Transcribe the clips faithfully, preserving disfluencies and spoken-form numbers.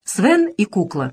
Свен и кукла.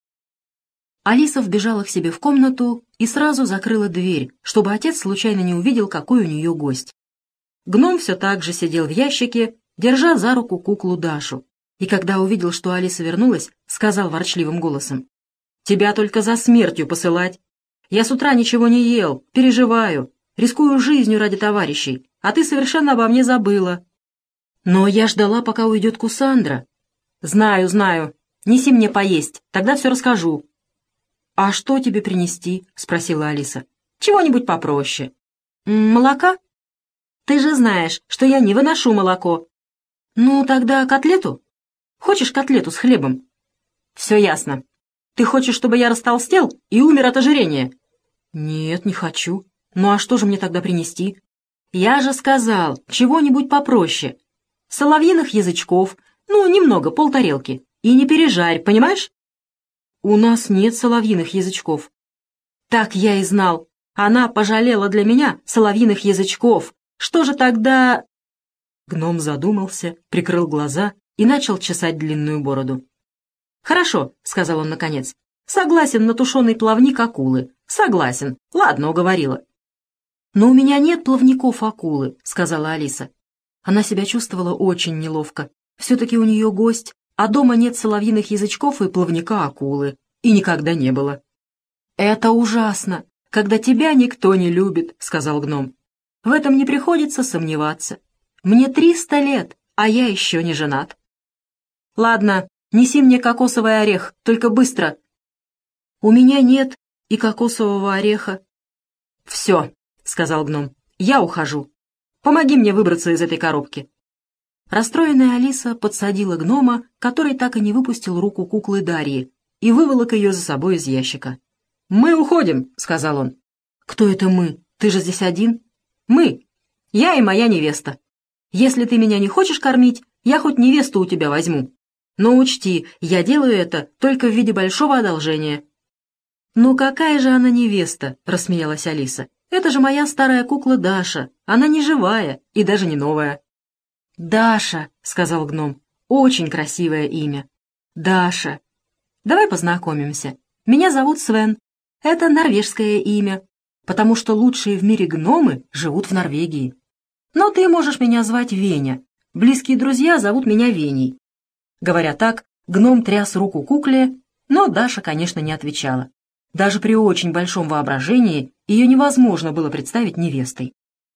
Алиса вбежала к себе в комнату и сразу закрыла дверь, чтобы отец случайно не увидел, какой у нее гость. Гном все так же сидел в ящике, держа за руку куклу Дашу, и когда увидел, что Алиса вернулась, сказал ворчливым голосом: «Тебя только за смертью посылать. Я с утра ничего не ел, переживаю, рискую жизнью ради товарищей, а ты совершенно обо мне забыла». «Но я ждала, пока уйдет Кусандра». «Знаю, знаю. Неси мне поесть, тогда все расскажу». «А что тебе принести?» — спросила Алиса. «Чего-нибудь попроще». «Молока? Ты же знаешь, что я не выношу молоко». «Ну, тогда котлету? Хочешь котлету с хлебом?» «Все ясно. Ты хочешь, чтобы я растолстел и умер от ожирения?» «Нет, не хочу. Ну а что же мне тогда принести?» «Я же сказал, чего-нибудь попроще. Соловьиных язычков, ну, немного, полтарелки. И не пережарь, понимаешь?» «У нас нет соловьиных язычков». «Так я и знал. Она пожалела для меня соловьиных язычков. Что же тогда...» Гном задумался, прикрыл глаза и начал чесать длинную бороду. «Хорошо», — сказал он наконец. «Согласен на тушеный плавник акулы. Согласен. Ладно, уговорила». «Но у меня нет плавников акулы», — сказала Алиса. Она себя чувствовала очень неловко. Все-таки у нее гость, а дома нет соловьиных язычков и плавника акулы. И никогда не было. «Это ужасно, когда тебя никто не любит», — сказал гном. «В этом не приходится сомневаться. Мне триста лет, а я еще не женат». «Ладно, неси мне кокосовый орех, только быстро». «У меня нет и кокосового ореха». «Все», — сказал гном, — «я ухожу. Помоги мне выбраться из этой коробки». Расстроенная Алиса подсадила гнома, который так и не выпустил руку куклы Дарьи, и выволок ее за собой из ящика. «Мы уходим», — сказал он. «Кто это мы? Ты же здесь один?» «Мы. Я и моя невеста. Если ты меня не хочешь кормить, я хоть невесту у тебя возьму. Но учти, я делаю это только в виде большого одолжения». «Ну какая же она невеста?» — рассмеялась Алиса. «Это же моя старая кукла Даша. Она не живая и даже не новая». «Даша», — сказал гном, — «очень красивое имя. Даша. Давай познакомимся. Меня зовут Свен. Это норвежское имя, потому что лучшие в мире гномы живут в Норвегии. Но ты можешь меня звать Веня. Близкие друзья зовут меня Веней». Говоря так, гном тряс руку кукле, но Даша, конечно, не отвечала. Даже при очень большом воображении ее невозможно было представить невестой.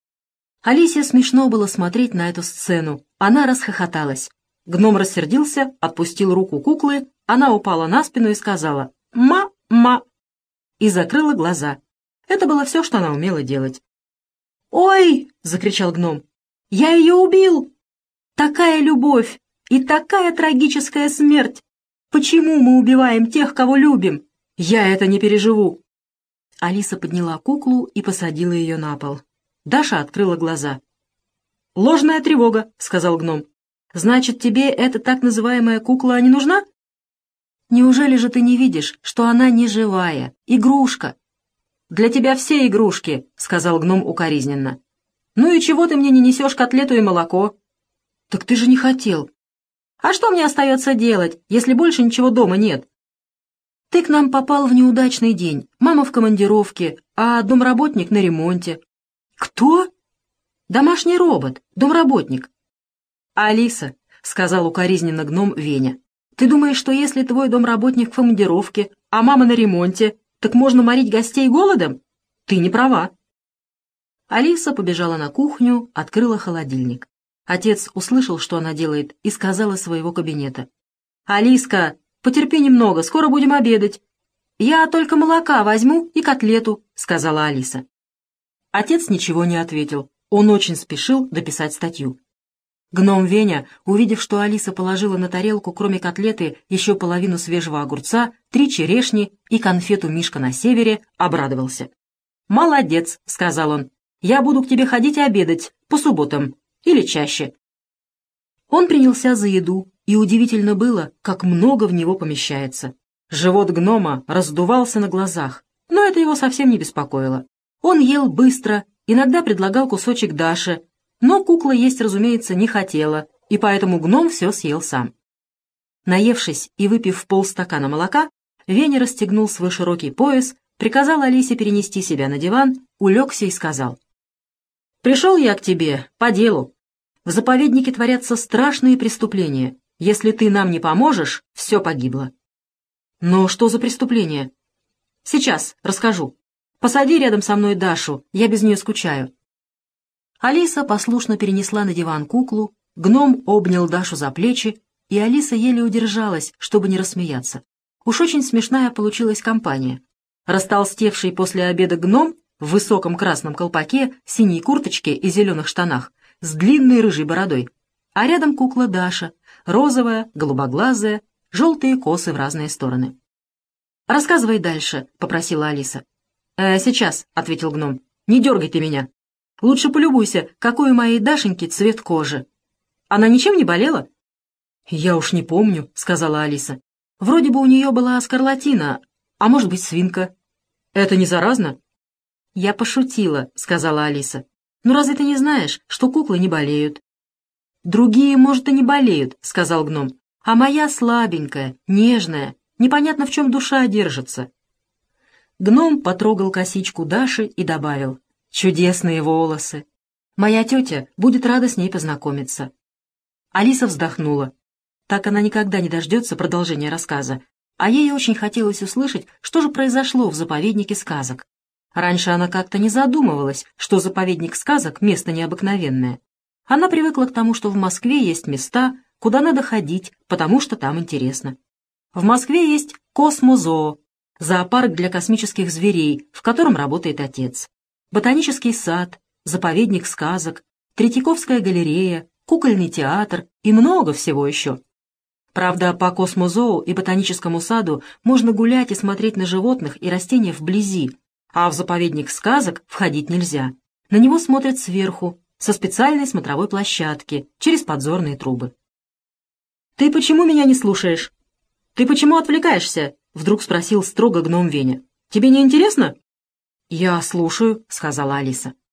Алисе смешно было смотреть на эту сцену. Она расхохоталась. Гном рассердился, отпустил руку куклы, она упала на спину и сказала «Ма-ма» и закрыла глаза. Это было все, что она умела делать. «Ой!» — закричал гном. «Я ее убил! Такая любовь и такая трагическая смерть! Почему мы убиваем тех, кого любим? Я это не переживу!» Алиса подняла куклу и посадила ее на пол. Даша открыла глаза. «Ложная тревога», — сказал гном. «Значит, тебе эта так называемая кукла не нужна?» «Неужели же ты не видишь, что она не живая, игрушка?» «Для тебя все игрушки», — сказал гном укоризненно. «Ну и чего ты мне не несешь котлету и молоко?» «Так ты же не хотел». «А что мне остается делать, если больше ничего дома нет?» «Ты к нам попал в неудачный день. Мама в командировке, а домработник на ремонте». «Кто?» «Домашний робот, домработник». «Алиса», — сказал укоризненно гном Веня, «ты думаешь, что если твой домработник в командировке, а мама на ремонте, так можно морить гостей голодом? Ты не права». Алиса побежала на кухню, открыла холодильник. Отец услышал, что она делает, и сказал из своего кабинета: «Алиска, потерпи немного, скоро будем обедать». «Я только молока возьму и котлету», — сказала Алиса. Отец ничего не ответил. Он очень спешил дописать статью. Гном Веня, увидев, что Алиса положила на тарелку, кроме котлеты, еще половину свежего огурца, три черешни и конфету «Мишка на севере», обрадовался. «Молодец», — сказал он. «Я буду к тебе ходить и обедать по субботам или чаще». Он принялся за еду, и удивительно было, как много в него помещается. Живот гнома раздувался на глазах, но это его совсем не беспокоило. Он ел быстро, иногда предлагал кусочек Даше, но кукла есть, разумеется, не хотела, и поэтому гном все съел сам. Наевшись и выпив полстакана молока, Веня расстегнул свой широкий пояс, приказал Алисе перенести себя на диван, улегся и сказал: «Пришел я к тебе по делу. В заповеднике творятся страшные преступления. Если ты нам не поможешь, все погибло». «Но что за преступления?» «Сейчас расскажу. Посади рядом со мной Дашу, я без нее скучаю». Алиса послушно перенесла на диван куклу, гном обнял Дашу за плечи, и Алиса еле удержалась, чтобы не рассмеяться. Уж очень смешная получилась компания. Растолстевший после обеда гном в высоком красном колпаке, синей курточке и зеленых штанах, с длинной рыжей бородой, а рядом кукла Даша, розовая, голубоглазая, желтые косы в разные стороны. «Рассказывай дальше», — попросила Алиса. «Э, «Сейчас», — ответил гном, — «не дергай ты меня. Лучше полюбуйся, какой у моей Дашеньки цвет кожи. Она ничем не болела?» «Я уж не помню», — сказала Алиса. «Вроде бы у нее была скарлатина, а может быть свинка. Это не заразно?» «Я пошутила», — сказала Алиса. «Ну разве ты не знаешь, что куклы не болеют?» «Другие, может, и не болеют», — сказал гном. «А моя слабенькая, нежная, непонятно в чем душа держится». Гном потрогал косичку Даши и добавил: «Чудесные волосы. Моя тетя будет рада с ней познакомиться». Алиса вздохнула. Так она никогда не дождется продолжения рассказа, а ей очень хотелось услышать, что же произошло в заповеднике сказок. Раньше она как-то не задумывалась, что заповедник сказок — место необыкновенное. Она привыкла к тому, что в Москве есть места, куда надо ходить, потому что там интересно. В Москве есть Космозоо, зоопарк для космических зверей, в котором работает отец, ботанический сад, заповедник сказок, Третьяковская галерея, кукольный театр и много всего еще. Правда, по Космозоо и ботаническому саду можно гулять и смотреть на животных и растения вблизи, а в заповедник сказок входить нельзя. На него смотрят сверху, со специальной смотровой площадки, через подзорные трубы. «Ты почему меня не слушаешь? Ты почему отвлекаешься?» — вдруг спросил строго гном Веня. «Тебе не интересно?» «Я слушаю», — сказала Алиса.